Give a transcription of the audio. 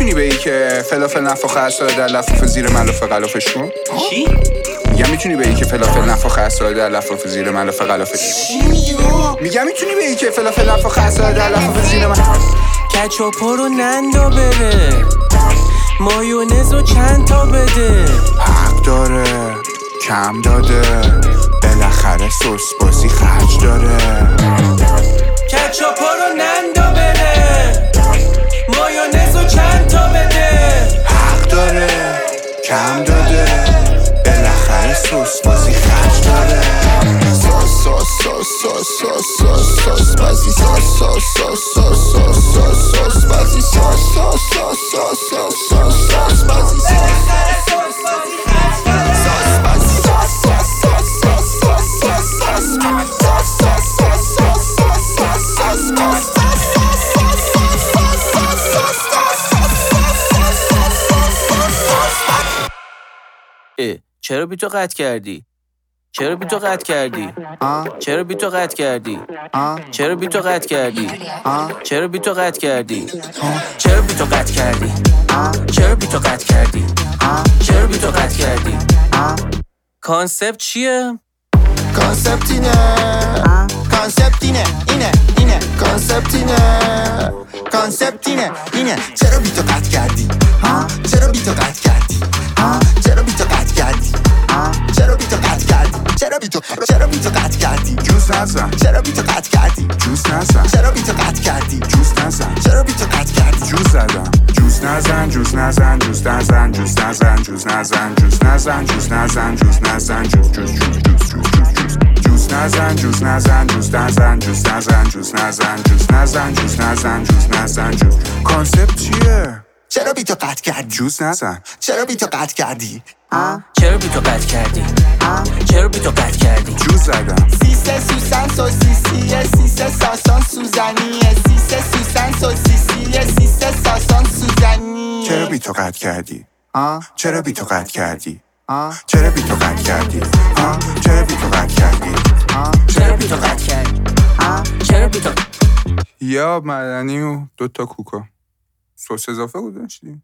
میتونی بگی که فلافل نفاخه اسرار در لفاف زیر ملافه غلافش کن؟ چی؟ میگم میتونی بگی که فلافل نفاخه اسرار در لفاف زیر ملافه غلافش کن؟ میگم میتونی بگی که فلافل نفاخه اسرار در لفاف زیر کچاپا رو نندا بره، مایونز رو چند تا بده. حق داره کم داده، بالاخره سس بازی خرج داره. کچاپا رو نندا بره، مایونز رو چند تا بده. حق داره کم داده، بالاخره سس بازی خرج داره. سس بازی سس بازی چرا بی تو قطع کردی؟ چرا بی تو قطع کردی؟ چرا بی تو قطع کردی؟ چرا بی تو قطع کردی؟ چرا بی تو قطع کردی؟ چرا بی تو قطع کردی؟ چرا بی تو قطع کردی؟ چرا بی تو قطع کردی؟ کانسپت چیه؟ کانسپت اینه، کانسپت اینه، اینه کانسپت اینه، کانسپت اینه. چرا بی تو قطع کردی؟ چرا بی تو قطع کردی؟ چرا بی تو قطع کردی؟ چرا بی تو قطع کردی؟ چرا بی تو قطع کردی؟ جوز نزن. چرا بی تو قطع کردی؟ جوز نزن. چرا بی تو قطع کردی؟ جوز نزن. چرا بی تو قطع کردی؟ جوز زدم. جوز نزن جوز نزن جوز نزن جوز نزن جوز نزن جوز نزن جوز نزن جوز نزن جوز نزن جوز نزن جوز نزن جوز نزن جوز نزن جوز نزن جوز نزن جوز نزن جوز. کانسپت چیه؟ چرا بی تو قطع کردی؟ جوز نزن. چرا بی تو قطع کردی؟ چرا بی تو قطع کردی؟ چرا بی تو قطع کردی؟ جوز زدم. سیسه سوسن سوسیسیه، سیسه ساسان سوزنیه، سیسه سوسن سوسیسیه، سیسه ساسان سوزنیه. چرا بی تو قطع کردی؟ چرا بی تو قطع کردی؟ چرا بی تو قطع کردی؟ چرا بی تو قطع کردی؟ چرا بی تو قطع کردی؟ چرا بی تو یا معدنی و 2 تا کوکا سس اضافه گذاشتی؟